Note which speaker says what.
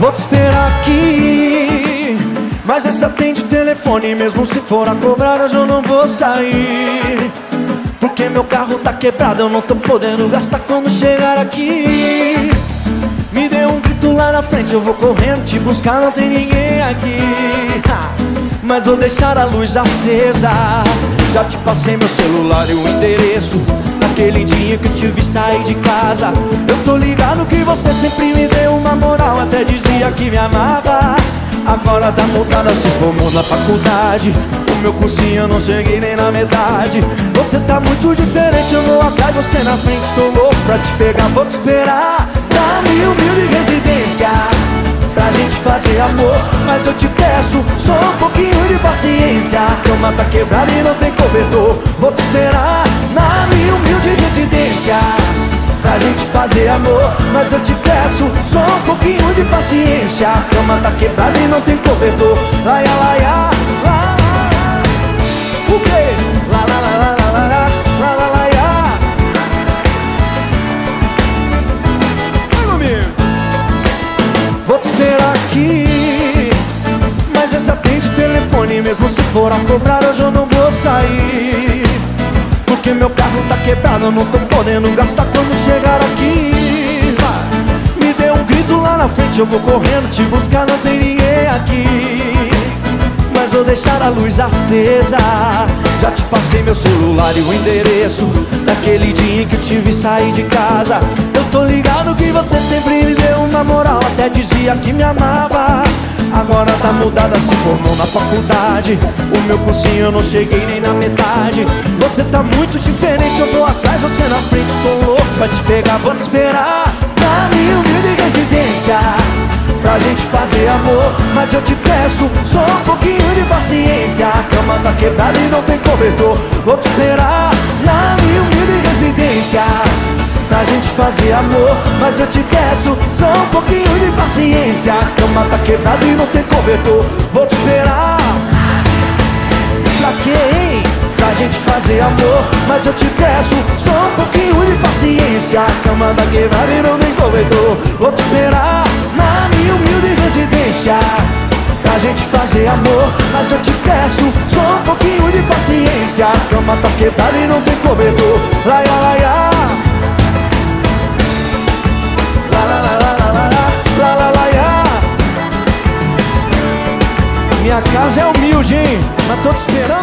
Speaker 1: Vou te esperar aqui, mas essa atende o telefone. Mesmo se for a cobrar, hoje eu não vou sair, porque meu carro tá quebrado, eu não tô podendo gastar quando chegar aqui. Me dê um grito lá na frente, eu vou correndo te buscar, não tem ninguém aqui. Mas vou deixar a luz acesa. Já te passei meu celular e o endereço. Naquele dia que eu te vi sair de casa, eu tô ligado que você sempre me deu uma moral, até dizia que me amava. Agora tá mudada, se formou na faculdade. O meu cursinho eu não cheguei nem na metade. Você tá muito diferente, eu vou atrás, você na frente. Tô louco pra te pegar, vou te esperar na minha humilde residência, pra gente fazer amor, mas eu te peço só um pouquinho de paciência. A cama tá quebrada e não tem cobertor. Vou te esperar na minha humilde residência, pra gente fazer amor, mas eu te peço só um pouquinho de paciência. A cama tá quebrada e não tem cobertor. Laia, laia, lá, lá, lá. O quê? Lá, lá, lá, lá, lá, lá, lá, lá, laia. Vai comigo. Vou te esperar aqui, mas essa atende o telefone. Mesmo se for a cobrar, hoje eu não vou sair, porque meu carro tá quebrado, eu não tô podendo gastar quando chegar aqui. Me dê um grito lá na frente, eu vou correndo te buscar, não tem ninguém aqui. Mas vou deixar a luz acesa. Já te passei meu celular e o endereço. Naquele dia em que eu te vi sair de casa, eu tô ligado que você sempre me deu uma moral, até dizia que me amava. Agora tá mudada, se formou na faculdade. O meu cursinho eu não cheguei nem na metade. Você tá muito diferente, eu vou atrás, você na frente. Tô louco pra te pegar, vou te esperar na minha humilde residência, pra gente fazer amor, mas eu te peço só um pouquinho de paciência. A cama tá quebrada e não tem cobertor. Vou te esperar na minha humilde residência, pra gente fazer amor, mas eu te peço só um pouquinho de paciência. A cama tá quebrada e não tem cobertor. Vou te esperar. Pra quê, hein? Pra gente fazer amor, mas eu te peço só um pouquinho de paciência. A cama tá quebrada e não tem cobertor. Vou te esperar na minha humilde residência, pra gente fazer amor, mas eu te peço só um pouquinho de paciência. A cama tá quebrada e não tem cobertor. Laia, laia. Minha casa é humilde, hein? Mas tô te esperando.